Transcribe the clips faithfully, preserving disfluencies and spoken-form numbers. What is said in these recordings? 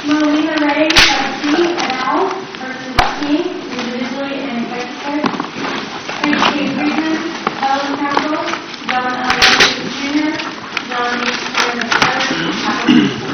Melina Ray C. et al. Versus King, individually and in Texas. Frank K. Friedman, Ellen Campbell, John L. Lewis Junior, John H. Turner the third,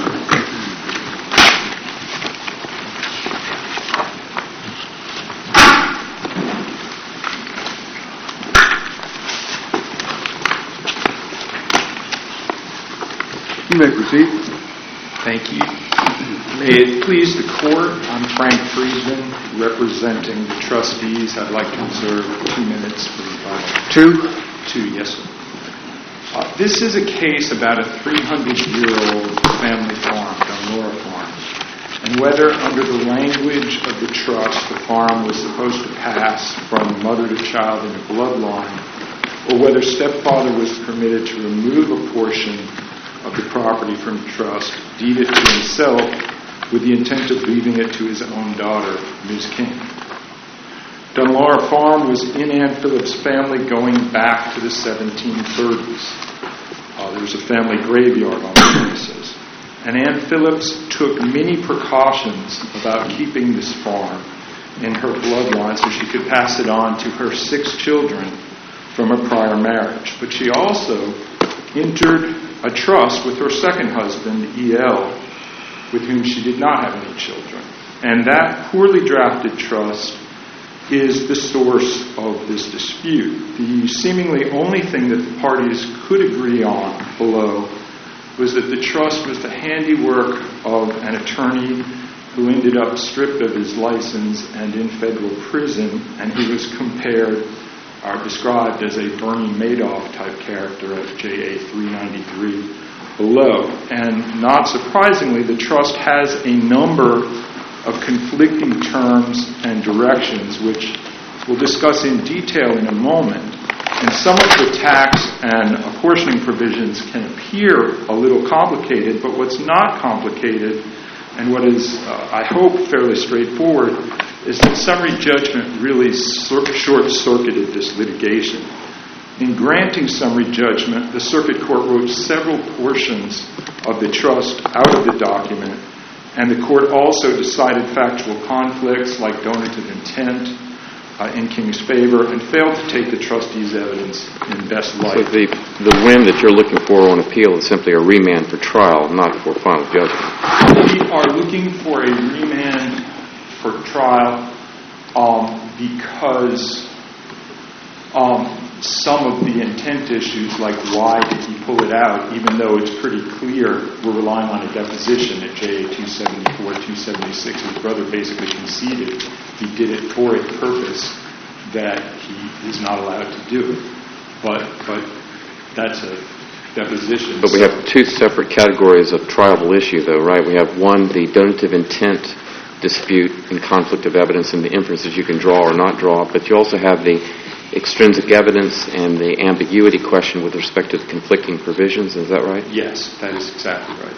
You may proceed. Thank you. May it please the Court, I'm Frank Friedman, representing the trustees. I'd like to reserve two minutes for rebuttal. Two? Two, yes, sir. Uh, this is a case about a three hundred year old family farm, Dunlora Farm, and whether under the language of the trust the farm was supposed to pass from mother to child in a bloodline, or whether stepfather was permitted to remove a portion of the property from the trust, deed it to himself with the intent of leaving it to his own daughter, Miz King. Dunlora Farm was in Ann Phillips' family going back to the seventeen thirties. Uh, there was a family graveyard on the premises. And Ann Phillips took many precautions about keeping this farm in her bloodline so she could pass it on to her six children from a prior marriage. But she also entered a trust with her second husband, E L, with whom she did not have any children. And that poorly drafted trust is the source of this dispute. The seemingly only thing that the parties could agree on below was that the trust was the handiwork of an attorney who ended up stripped of his license and in federal prison, and he was compared are described as a Bernie Madoff-type character at J A three ninety-three below. And not surprisingly, the trust has a number of conflicting terms and directions, which we'll discuss in detail in a moment. And some of the tax and apportioning provisions can appear a little complicated, but what's not complicated, and what is, uh, I hope, fairly straightforward, is that summary judgment really short-circuited this litigation. In granting summary judgment, the circuit court wrote several portions of the trust out of the document, and the court also decided factual conflicts like donative intent uh, in King's favor and failed to take the trustee's evidence in best light. So the, the win that you're looking for on appeal is simply a remand for trial, not for final judgment. We are looking for a remand for trial um, because um, some of the intent issues, like why did he pull it out, even though it's pretty clear we're relying on a deposition at J A two seventy-four, two seventy-six. His brother basically conceded he did it for a purpose that he is not allowed to do it. But, but that's a deposition. But we have two separate categories of triable issue, though, right? We have one, the donative intent dispute and conflict of evidence and the inferences you can draw or not draw, but you also have the extrinsic evidence and the ambiguity question with respect to the conflicting provisions. Is that right? Yes, that is exactly right.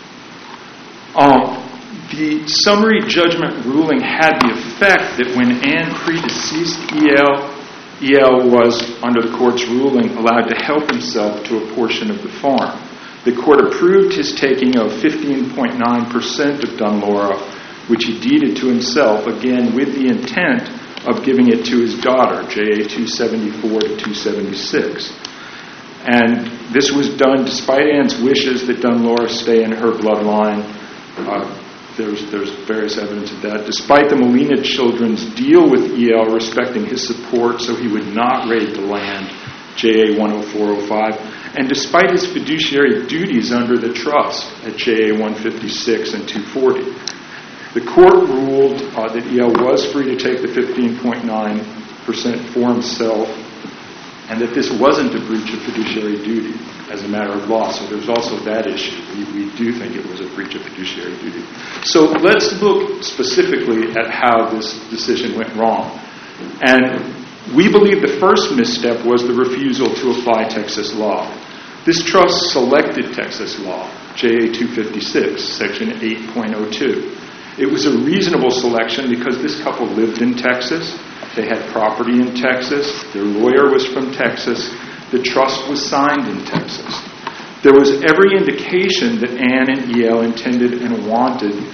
Um, the summary judgment ruling had the effect that when Ann predeceased E L, E L was, under the court's ruling, allowed to help himself to a portion of the farm. The court approved his taking of fifteen point nine percent of Dunlora, which he deeded to himself, again with the intent of giving it to his daughter, J A two seventy-four to two seventy-six. And this was done despite Ann's wishes that Dunlora stay in her bloodline. Uh, there's, there's various evidence of that. Despite the Molina children's deal with E L respecting his support so he would not raid the land, J A one oh four oh five, and despite his fiduciary duties under the trust at J A one fifty-six and two forty. The court ruled uh, that E L was free to take the fifteen point nine percent for himself, and that this wasn't a breach of fiduciary duty as a matter of law. So there's also that issue. We, we do think it was a breach of fiduciary duty. So let's look specifically at how this decision went wrong. And we believe the first misstep was the refusal to apply Texas law. This trust selected Texas law, J A two fifty-six, section eight point oh two. It was a reasonable selection because this couple lived in Texas. They had property in Texas. Their lawyer was from Texas. The trust was signed in Texas. There was every indication that Ann and E L intended and wanted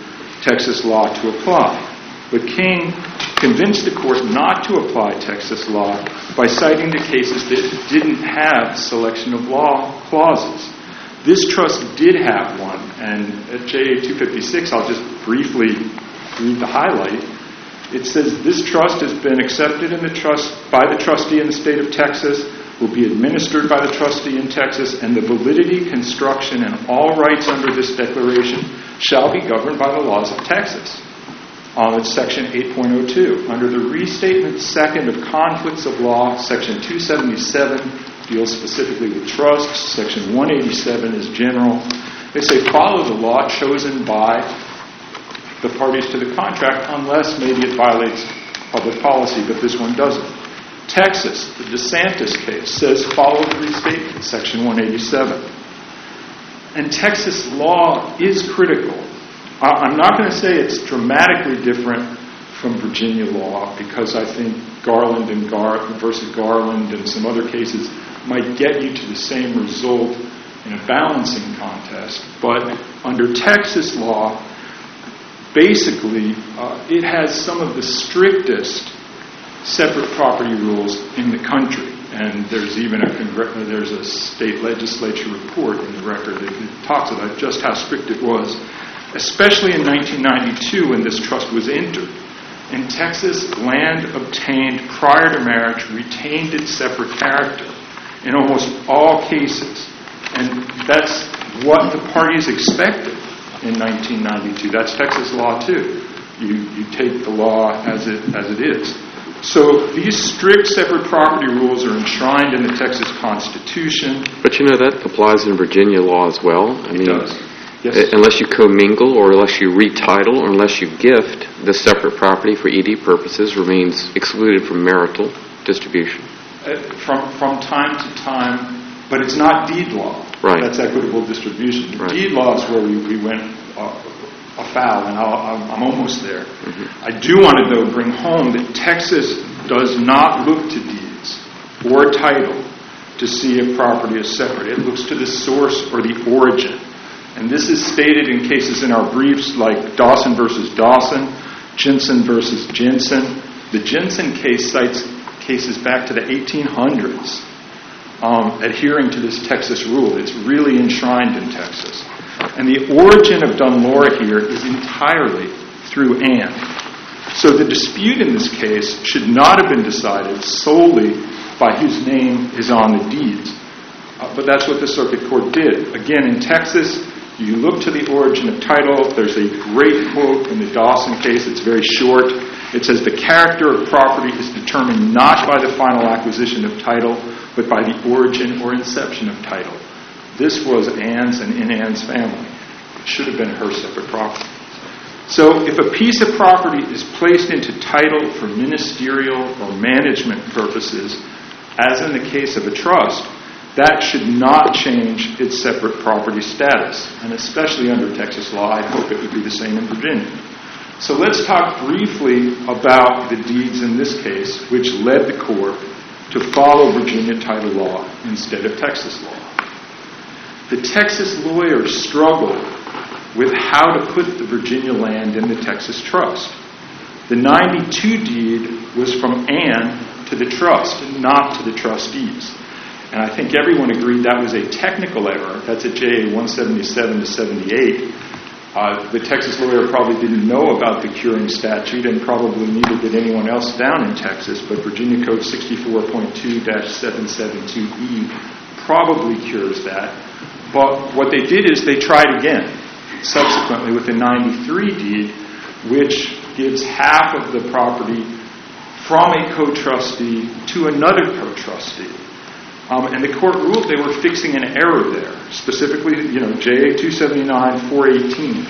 Texas law to apply. But King convinced the court not to apply Texas law by citing the cases that didn't have selection of law clauses. This trust did have one, and at J A two fifty-six, I'll just briefly read the highlight. It says, this trust has been accepted in the trust by the trustee in the state of Texas, will be administered by the trustee in Texas, and the validity, construction, and all rights under this declaration shall be governed by the laws of Texas. Um, it's section eight point oh two. Under the restatement second of conflicts of law, section two seventy-seven deals specifically with trusts. Section one eighty-seven is general. They say follow the law chosen by the parties to the contract unless maybe it violates public policy, but this one doesn't. Texas, the DeSantis case, says follow the restatement, section one eighty-seven. And Texas law is critical. I'm not going to say it's dramatically different from Virginia law because I think Garland and Gar- versus Garland and some other cases might get you to the same result in a balancing contest. But under Texas law, basically, uh, it has some of the strictest separate property rules in the country. And there's even a congr- there's a state legislature report in the record that talks about just how strict it was, especially in nineteen ninety-two when this trust was entered. In Texas, land obtained prior to marriage retained its separate character in almost all cases. And that's what the parties expected in nineteen ninety-two. That's Texas law, too. You, you take the law as it as it is. So these strict separate property rules are enshrined in the Texas Constitution. But you know, that applies in Virginia law as well. I It mean, does. Yes. Unless you commingle or unless you retitle or unless you gift, the separate property for E D purposes remains excluded from marital distribution. Uh, from from time to time, but it's not deed law. Right. That's equitable distribution. Right. Deed law is where we, we went uh, afoul, and I'll, I'm, I'm almost there. Mm-hmm. I do want to, though, bring home that Texas does not look to deeds or title to see if property is separate. It looks to the source or the origin. And this is stated in cases in our briefs like Dawson versus Dawson, Jensen versus Jensen. The Jensen case cites cases back to the eighteen hundreds um, adhering to this Texas rule. It's really enshrined in Texas. And the origin of Dunlora here is entirely through Ann. So the dispute in this case should not have been decided solely by whose name is on the deeds. Uh, but that's what the circuit court did. Again, in Texas, you look to the origin of title. There's a great quote in the Dawson case. It's very short. It says, the character of property is determined not by the final acquisition of title, but by the origin or inception of title. This was Ann's and in Ann's family. It should have been her separate property. So if a piece of property is placed into title for ministerial or management purposes, as in the case of a trust, that should not change its separate property status. And especially under Texas law, I hope it would be the same in Virginia. So let's talk briefly about the deeds in this case, which led the court to follow Virginia title law instead of Texas law. The Texas lawyers struggled with how to put the Virginia land in the Texas trust. The ninety-two deed was from Ann to the trust, not to the trustees. And I think everyone agreed that was a technical error. That's at J A one seventy-seven to seventy-eight. Uh, the Texas lawyer probably didn't know about the curing statute, and probably neither did anyone else down in Texas, but Virginia Code sixty-four point two dash seven seventy-two E probably cures that. But what they did is they tried again, subsequently with the ninety-three deed, which gives half of the property from a co-trustee to another co-trustee. Um, and the court ruled they were fixing an error there, specifically, you know, J A two seventy-nine four eighteen.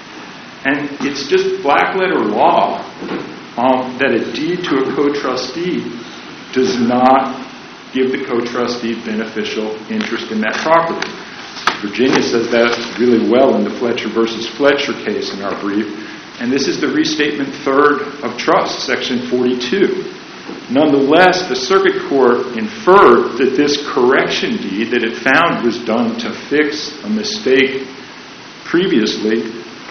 And it's just black letter law um, that a deed to a co-trustee does not give the co-trustee beneficial interest in that property. Virginia says that really well in the Fletcher versus Fletcher case in our brief. And this is the restatement third of trust, section forty-two. Nonetheless, the circuit court inferred that this correction deed that it found was done to fix a mistake previously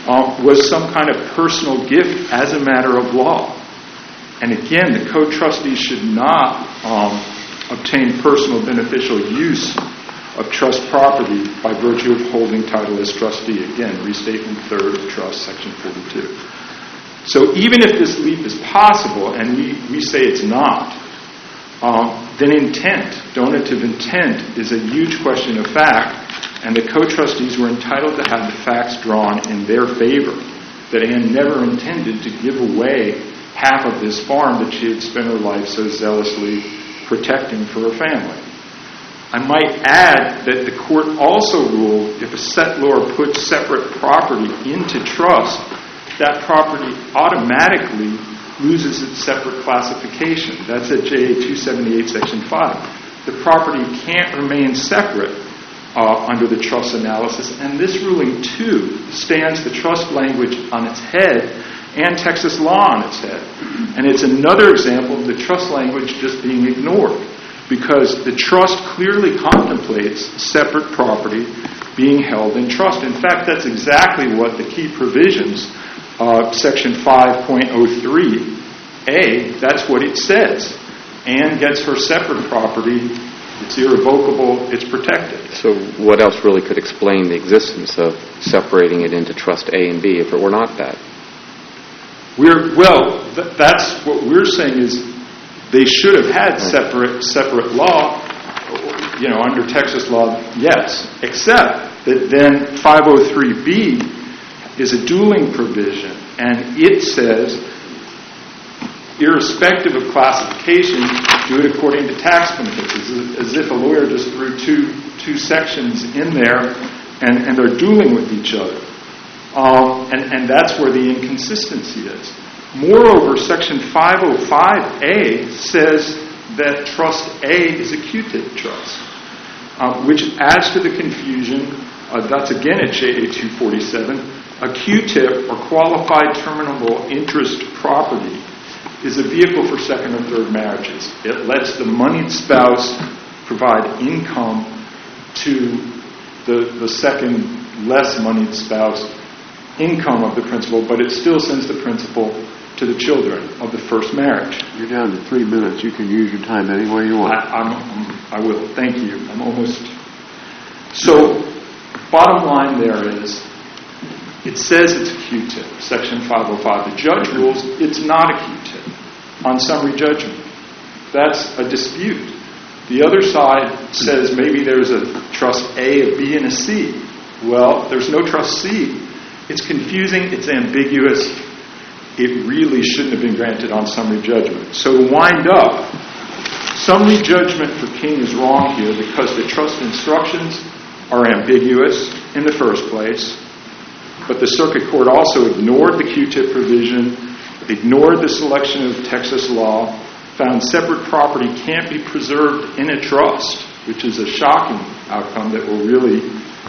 um, was some kind of personal gift as a matter of law. And again, the co-trustee should not um, obtain personal beneficial use of trust property by virtue of holding title as trustee. Again, restatement third of trust, section forty-two. So even if this leap is possible, and we, we say it's not, um, then intent, donative intent, is a huge question of fact, and the co-trustees were entitled to have the facts drawn in their favor, that Anne never intended to give away half of this farm that she had spent her life so zealously protecting for her family. I might add that the court also ruled if a settlor puts separate property into trust, that property automatically loses its separate classification. That's at J A two seventy-eight, section five. The property can't remain separate uh, under the trust analysis, and this ruling, too, stands the trust language on its head and Texas law on its head. And it's another example of the trust language just being ignored, because the trust clearly contemplates separate property being held in trust. In fact, that's exactly what the key provisions, uh, section five point oh three A, that's what it says. Anne gets her separate property, it's irrevocable, it's protected. So what else really could explain the existence of separating it into trust A and B if it were not that? We're, well, th- that's what we're saying is they should have had separate separate law, you know, under Texas law, yes, except that then five oh three B is a dueling provision, and it says, irrespective of classification, do it according to tax benefits, as, as if a lawyer just threw two two sections in there, and, and they're dueling with each other. Um, and, and that's where the inconsistency is. Moreover, section five oh five A says that trust A is a Q-tip trust, uh, which adds to the confusion. Uh, that's again at J A two forty-seven. A Q-tip, or qualified terminable interest property, is a vehicle for second or third marriages. It lets the moneyed spouse provide income to the, the second, less moneyed spouse income of the principal, but it still sends the principal to the children of the first marriage. You're down to three minutes. You can use your time any way you want. I, I'm, I will. Thank you. I'm almost... So, bottom line there is, it says it's a Q-tip, section five oh five. The judge rules it's not a Q-tip on summary judgment. That's a dispute. The other side says maybe there's a trust A, a B, and a C. Well, there's no trust C. It's confusing, it's ambiguous, it really shouldn't have been granted on summary judgment. So to wind up, summary judgment for King is wrong here because the trust instructions are ambiguous in the first place, but the circuit court also ignored the Q-tip provision, ignored the selection of Texas law, found separate property can't be preserved in a trust, which is a shocking outcome that will really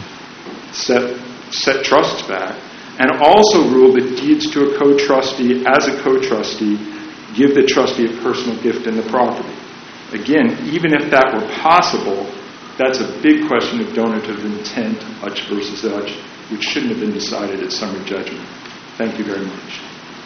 set, set trusts back, and also ruled that deeds to a co-trustee as a co-trustee give the trustee a personal gift in the property. Again, even if that were possible, that's a big question of donative intent, Hutch versus Hutch, which shouldn't have been decided at summary judgment. Thank you very much.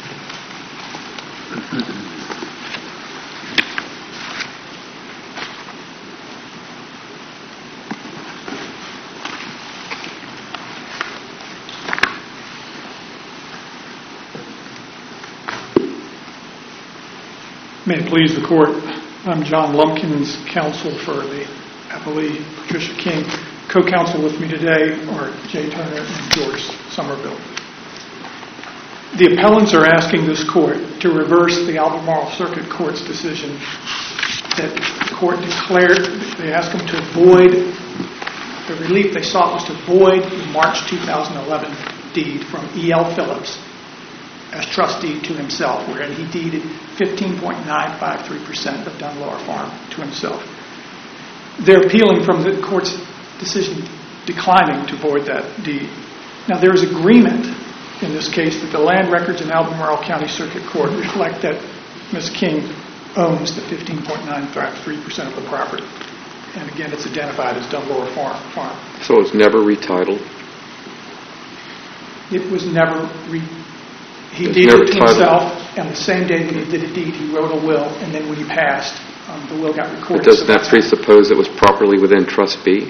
May it please the court, I'm John Lumpkins, counsel for the appellee Patricia King. Co-counsel with me today are Jay Turner and George Somerville. The appellants are asking this court to reverse the Albemarle Circuit Court's decision that the court declared, they asked them to void, the relief they sought was to void the March two thousand eleven deed from E L Phillips as trustee to himself, wherein he deeded fifteen point nine five three percent of Dunlower Farm to himself. They're appealing from the court's decision declining to void that deed. Now, there is agreement in this case that the land records in Albemarle County Circuit Court reflect that Miz King owns the fifteen point nine five three percent of the property. And again, it's identified as Dunlower Farm. farm. So it's never retitled? It was never, re- he It's deeded never it to titled. himself, and the same day that he did a deed, he wrote a will, and then when he passed, um, the will got But recorded. doesn't So that that's- presuppose it was properly within Trust B?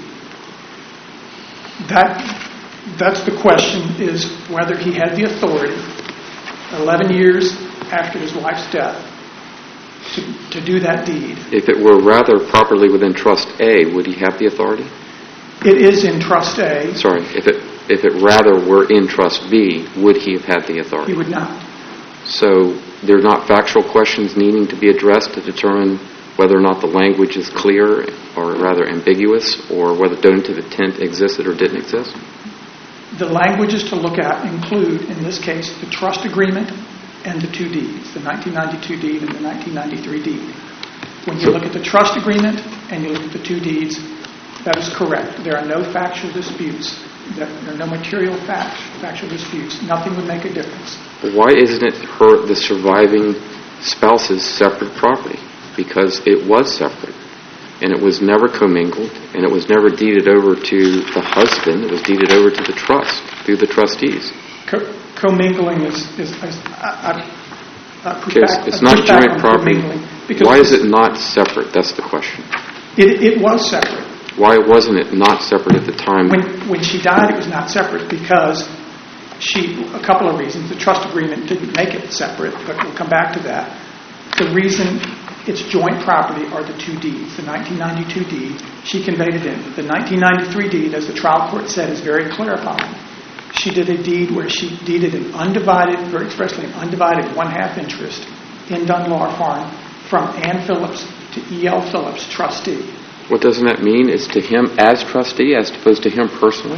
That, that's the question, is whether he had the authority, eleven years after his wife's death, to, to do that deed. If it were rather properly within Trust A, would he have the authority? It is in Trust A. Sorry, if it if it rather were in Trust B, would he have had the He authority? would not. So there are not factual questions needing to be addressed to determine whether or not the language is clear or rather ambiguous, or whether donative intent existed or didn't exist? The languages to look at include, in this case, the trust agreement and the two deeds, the nineteen ninety-two deed and the nineteen ninety-three deed. When you So- look at the trust agreement and you look at the two deeds, that is correct. There are no factual disputes. There are no material fact, factual disputes. Nothing would make a difference. Why isn't it her, the surviving spouse's separate property? Because it was separate, and it was never commingled, and it was never deeded over to the husband. It was deeded over to the trust through the trustees. Co- commingling is, is, is I, I, I push Okay, it's, back- it's I not push back joint on property. commingling because Why is it not separate? That's the question. It, it was separate. Why wasn't it not separate at the time? When, when she died, it was not separate because she, a couple of reasons. The trust agreement didn't make it separate, but we'll come back to that. The reason it's joint property are the two deeds. The nineteen ninety-two deed, she conveyed it in. The nineteen ninety-three deed, as the trial court said, is very clarifying. She did a deed where she deeded an undivided, very expressly, an undivided one-half interest in Dunbar Farm from Ann Phillips to E L Phillips, trustee. What doesn't that mean? It's to him as trustee as opposed to him personally?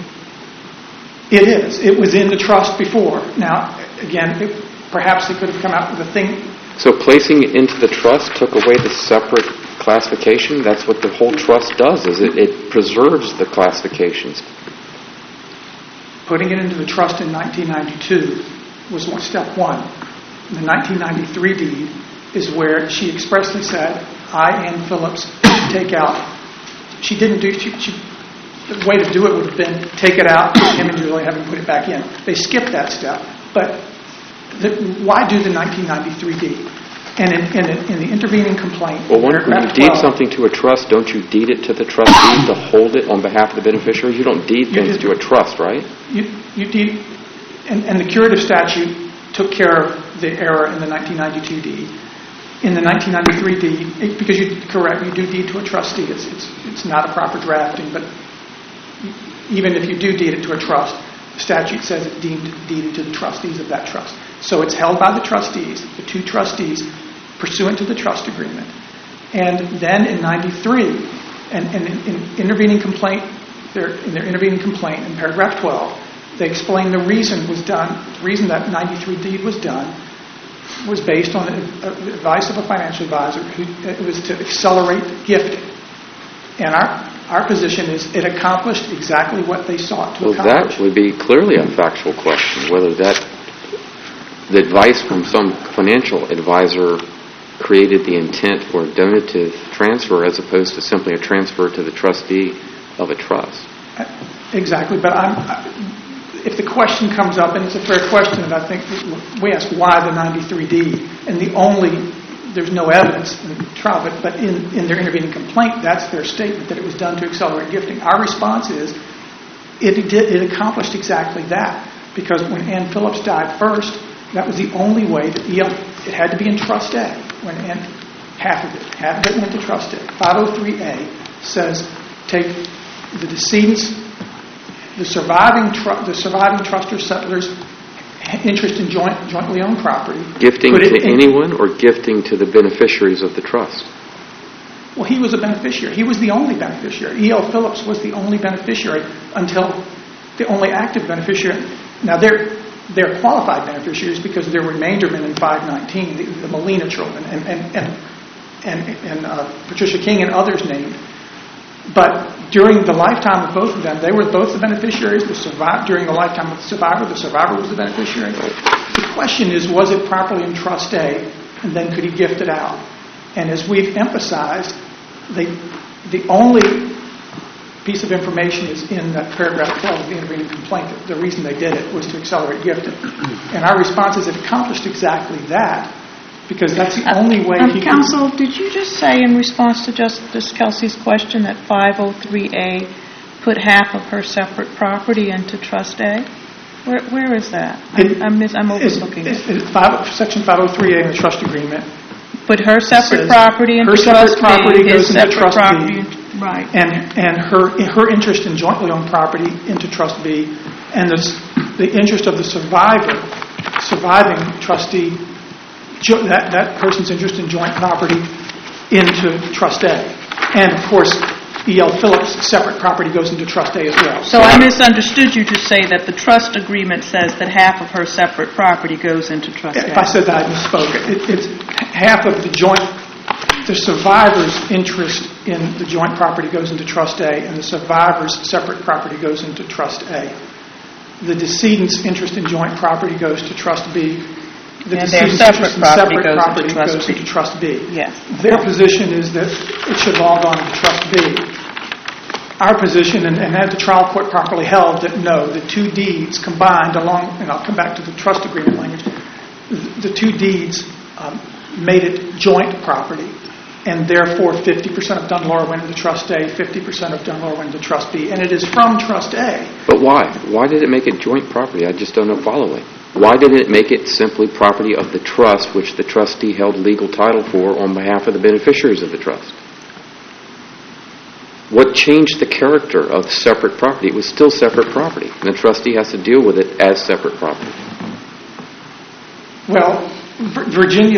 It is. It was in the trust before. Now, again, it, perhaps they could have come out with a thing. So placing it into the trust took away the separate classification? That's what the whole trust does, is it, it preserves the classifications. Putting it into the trust in nineteen ninety-two was one, step one. The nineteen ninety-three deed is where she expressly said, I, Ann Phillips, should take out. She didn't do, she, she, the way to do it would have been take it out, him and Julie having put it back in. They skipped that step. But the, why do the nineteen ninety-three deed? And in, in, in the intervening complaint, Well, when, when you paragraph deed twelve, something to a trust, don't you deed it to the trustee to hold it on behalf of the beneficiaries? You don't deed You things did- to a trust, right? You, you deed, and, and the curative statute took care of the error in the nineteen ninety-two deed. In the nineteen ninety-three deed, it, because you correct, you do deed to a trustee. It's, it's, it's not a proper drafting, but even if you do deed it to a trust, the statute says it's deemed deeded to the trustees of that trust. So it's held by the trustees, the two trustees, pursuant to the trust agreement. And then in ninety-three, and, and in, in intervening complaint, their, in their intervening complaint in paragraph twelve, they explain the reason was done, the reason that ninety-three deed was done was based on the advice of a financial advisor who it was to accelerate gifting. And our our position is it accomplished exactly what they sought to Well, accomplish. that would be clearly a factual question, whether that, the advice from some financial advisor created the intent for a donative transfer as opposed to simply a transfer to the trustee of a trust. Exactly, but I'm, if the question comes up, and it's a fair question, and I think we ask why the ninety-three D, and the only, there's no evidence in the trial, but, but in, in their intervening complaint, that's their statement, that it was done to accelerate gifting. Our response is, it did, it accomplished exactly that, because when Ann Phillips died first, that was the only way that E L, it had to be in Trust A, when Ann, half of it, half of it went to Trust A. five oh three A says, take the decedent's, the surviving tru- the surviving trust or settler's interest in joint jointly owned property. Gifting put to it in- anyone or gifting to the beneficiaries of the trust? Well, he was a beneficiary. He was the only beneficiary. E L. Phillips was the only beneficiary until the only active beneficiary. Now, they're, they're qualified beneficiaries because they're remaindermen in five nineteen, the, the Molina children, and, and, and, and, and uh, Patricia King and others named. But during the lifetime of both of them, they were both the beneficiaries. The survive, during the lifetime of the survivor, the survivor was the beneficiary. The question is, was it properly in Trust A, and then could he gift it out? And as we've emphasized, they, the only piece of information is in that paragraph twelve of the intervening complaint. The reason they did it was to accelerate gifting. And our response is it accomplished exactly that, because that's the only way Um, he could... Counsel, did you just say in response to Justice Kelsey's question that five oh three A put half of her separate property into Trust A? Where, where is that? It- I'm, I'm, mis- I'm It's- overlooking it's- it. it's five- Section five oh three A in the trust agreement, Put her separate says property into her separate Trust B, property his goes into separate Trust B. property, into- right. and and her her interest in jointly owned property into Trust B, and the, s- the interest of the survivor, surviving trustee, jo- that, that person's interest in joint property into Trust A. And, of course, E L. Phillips' separate property goes into Trust A as well. So I misunderstood you to say that the trust agreement says that half of her separate property goes into Trust A. If I said that, I misspoke. It, it's half of the joint, the survivor's interest in the joint property goes into Trust A, and the survivor's separate property goes into Trust A. The decedent's interest in joint property goes to Trust B. The And their decedent's separate interest in property separate goes into property Trust goes B. into Trust B. Yes. Their position is that it should have all gone to Trust B. Our position, and, and had the trial court properly held, that no, the two deeds combined along, and I'll come back to the trust agreement language, the, the two deeds um, made it joint property, and therefore fifty percent of Dunlore went into Trust A, fifty percent of Dunlore went into Trust B, and it is from Trust A. But why? Why did it make it joint property? I just don't know following. Why didn't it make it simply property of the trust, which the trustee held legal title for on behalf of the beneficiaries of the trust? What changed the character of separate property? It was still separate property, and the trustee has to deal with it as separate property. Well, Vir- Virginia,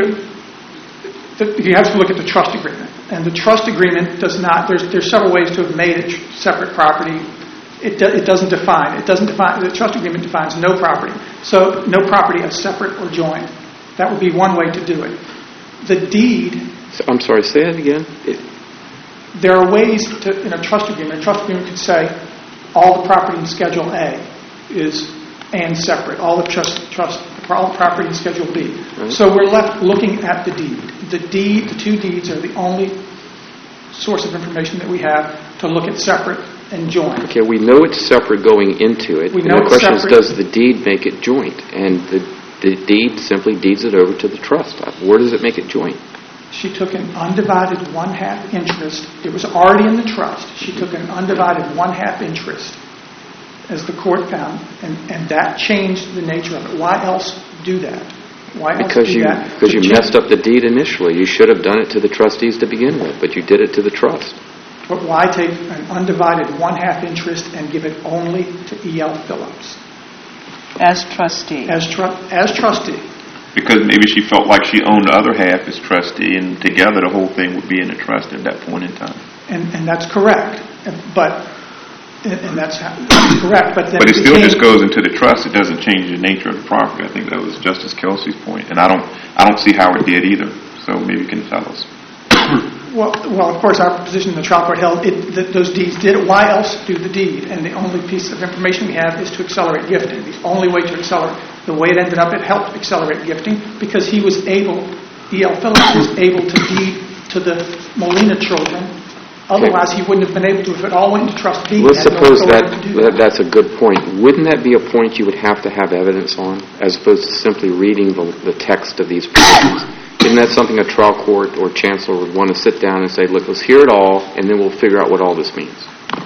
the, you have to look at the trust agreement, and the trust agreement does not, there's, there's several ways to have made it tr- separate property. It, do, it doesn't define. It doesn't define, the trust agreement defines no property. So no property as separate or joint. That would be one way to do it. The deed, So, I'm sorry, say that again? It, there are ways to, in a trust agreement, a trust agreement could say all the property in Schedule A is and separate, all the trust, trust all the property in Schedule B. Right. So we're left looking at the deed. The deed, the two deeds are the only source of information that we have to look at separate and joint. okay, we know it's separate going into it. We and know the it's question separate. is, does the deed make it joint? And the, the deed simply deeds it over to the trust. Where does it make it joint? She took an undivided one-half interest. It was already in the trust. She took an undivided one-half interest, as the court found, and, and that changed the nature of it. Why else do that? Why else Because do you that? because you To messed change- up the deed initially. You should have done it to the trustees to begin with, but you did it to the trust. But why take an undivided one-half interest and give it only to E L. Phillips As trustee. as, tru- as trustee? Because maybe she felt like she owned the other half as trustee, and together the whole thing would be in a trust at that point in time. And, and that's correct. And- But, and and that's, how, that's correct. But then But it still became- just goes into the trust. It doesn't change the nature of the property. I think that was Justice Kelsey's point, and I don't, I don't see how it did either. So maybe you can tell us. Well, well, of course, our position in the trial court held it, that those deeds did it. Why else do the deed? And the only piece of information we have is to accelerate gifting. The only way to accelerate, the way it ended up, it helped accelerate gifting because he was able, E L. Phillips was able to deed to the Molina children. Otherwise, he wouldn't have been able to if it all went into Trust B. Let's He had no suppose authority that, to do that that's a good point. Wouldn't that be a point you would have to have evidence on, as opposed to simply reading the, the text of these provisions? Isn't that something a trial court or chancellor would want to sit down and say, look, let's hear it all, and then we'll figure out what all this means?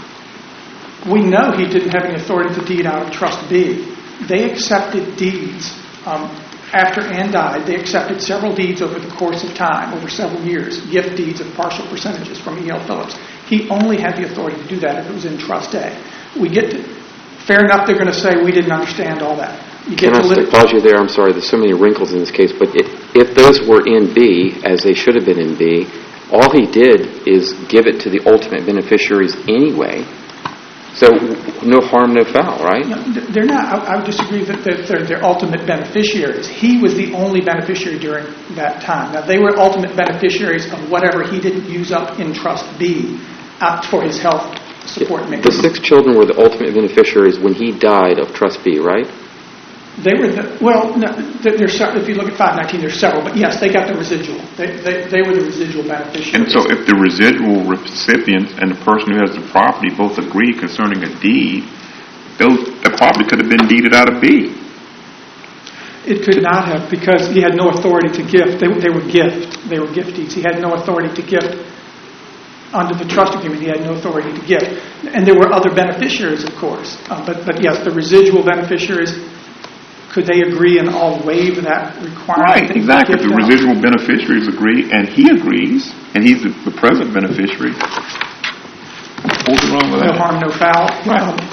We know he didn't have any authority to deed out of Trust B. They accepted deeds um, after Ann died. They accepted several deeds over the course of time, over several years, gift deeds of partial percentages from E L. Phillips. He only had the authority to do that if it was in Trust A. We get to, fair enough, they're going to say we didn't understand all that. You get Can I to lit- pause you there? I'm sorry, there's so many wrinkles in this case, but if, if those were in B, as they should have been in B, all he did is give it to the ultimate beneficiaries anyway. So no harm, no foul, right? No, they're not. I, I would disagree that they're, they're, they're ultimate beneficiaries. He was the only beneficiary during that time. Now, they were ultimate beneficiaries of whatever he didn't use up in Trust B uh, for his health support The maintenance. six children were the ultimate beneficiaries when he died of Trust B, right? They were, the, well, no, there- there's, se- if you look at five nineteen, there's several, but yes, they got the residual. They, they, they were the residual beneficiaries. And so if the residual recipients and the person who has the property both agree concerning a deed, those, the property could have been deeded out of B. It could not have, because he had no authority to gift. They, they were gift. They were giftees. He had no authority to gift. Under the trust agreement, he had no authority to gift. And there were other beneficiaries, of course. Uh, but, but yes, the residual beneficiaries, could they agree and all waive that requirement? Right, exactly. If the residual beneficiaries agree, and he agrees, and he's the, the present beneficiary, what's wrong with No that? harm, no foul. Right. Um,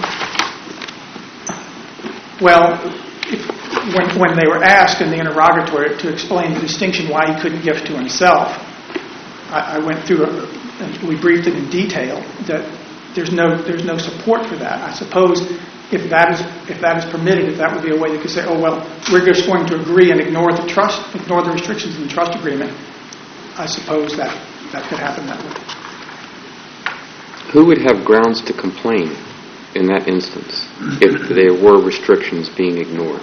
well, if, when, when they were asked in the interrogatory to explain the distinction why he couldn't gift to himself, I, I went through, a, and we briefed it in detail, that there's no there's no support for that. I suppose if that is if that is permitted, if that would be a way they could say, oh, well, we're just going to agree and ignore the trust, ignore the restrictions in the trust agreement, I suppose that that could happen that way. Who would have grounds to complain in that instance if there were restrictions being ignored?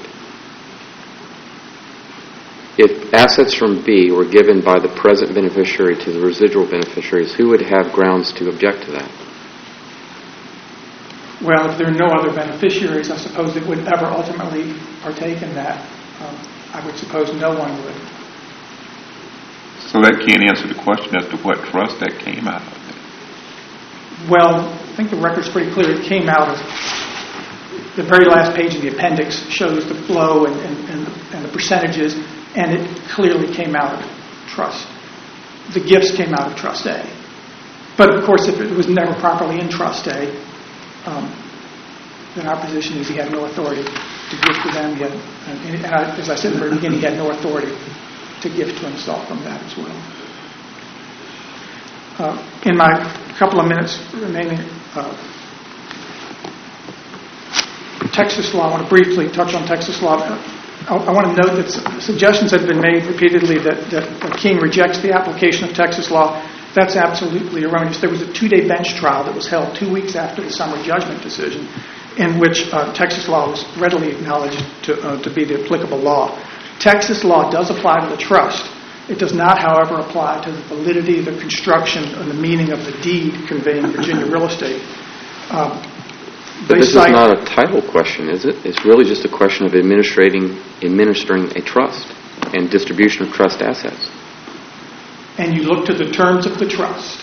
If assets from B were given by the present beneficiary to the residual beneficiaries, who would have grounds to object to that? Well, if there are no other beneficiaries, I suppose that would ever ultimately partake in that. Um, I would suppose no one would. So that can't answer the question as to what trust that came out of. Well, I think the record's pretty clear. It came out of the very last page of the appendix shows the flow and, and, and, and the percentages, and it clearly came out of trust. The gifts came out of Trust A. But, of course, if it was never properly in Trust A, um, then our position is he had no authority to gift to them. He had, and, and I, as I said in the very beginning, he had no authority to gift to himself from that as well. Uh, in my couple of minutes remaining, uh, Texas law, I want to briefly touch on Texas law. I, I want to note that suggestions have been made repeatedly that, that King rejects the application of Texas law. That's absolutely erroneous. There was a two-day bench trial that was held two weeks after the summary judgment decision in which uh, Texas law was readily acknowledged to, uh, to be the applicable law. Texas law does apply to the trust. It does not, however, apply to the validity, the construction, and the meaning of the deed conveying Virginia real estate. Um, But this is not a title question, is it? It's really just a question of administrating, administering a trust and distribution of trust assets. And you look to the terms of the trust,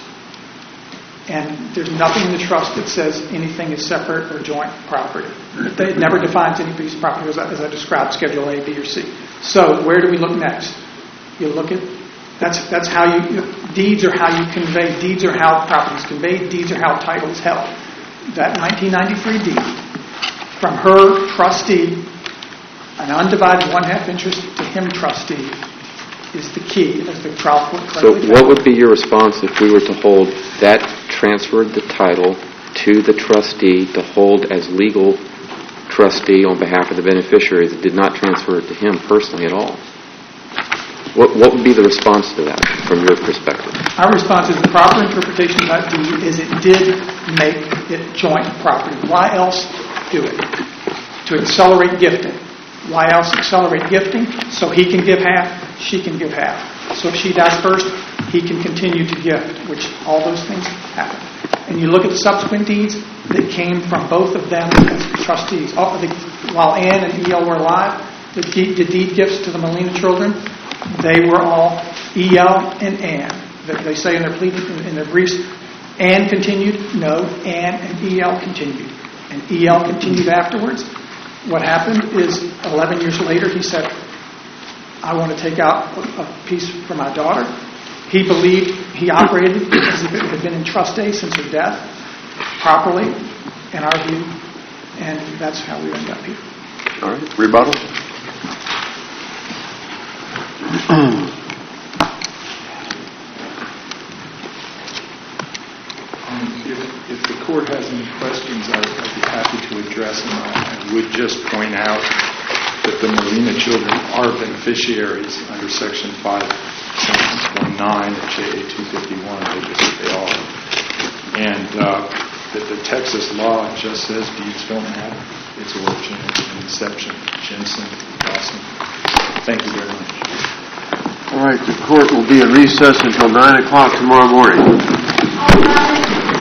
and there's nothing in the trust that says anything is separate or joint property. It never defines any piece of property as I, as I described, Schedule A, B, or C. So where do we look next? You look at, that's that's how you, deeds are how you convey, deeds are how property is conveyed, deeds are how title is held. That nineteen ninety-three deed, from her trustee, an undivided one-half interest to him trustee, is the key, as the trial court So correctly what found. would be your response if we were to hold that transferred the title to the trustee to hold as legal trustee on behalf of the beneficiaries? It did not transfer it to him personally at all. What, what would be the response to that from your perspective? Our response is the proper interpretation of that deed is it did make it joint property. Why else do it? To accelerate gifting. Why else accelerate gifting? So he can give half, she can give half. So if she dies first, he can continue to gift, which all those things happen. And you look at the subsequent deeds that came from both of them as trustees. All the, while Ann and E L were alive, the deed, the deed gifts to the Molina children, they were all E L and Ann. They say in their plea, in their briefs, Ann continued. No, Ann and E L continued. And E L continued afterwards. What happened is eleven years later, he said, I want to take out a piece for my daughter. He believed he operated as if it had been in Trust A since her death, properly, in our view, and that's how we end up here. All right, rebuttal? Um, If if the court has any questions, I'd I'd be happy to address them. I I would just point out that the Molina children are beneficiaries under Section five, Sentence one nine of J A two fifty-one. They just they are. And uh, that the Texas law just says deeds don't matter. It's origin and inception, Jensen, Dawson. Thank you very much. All right, the court will be in recess until nine o'clock tomorrow morning. All rise.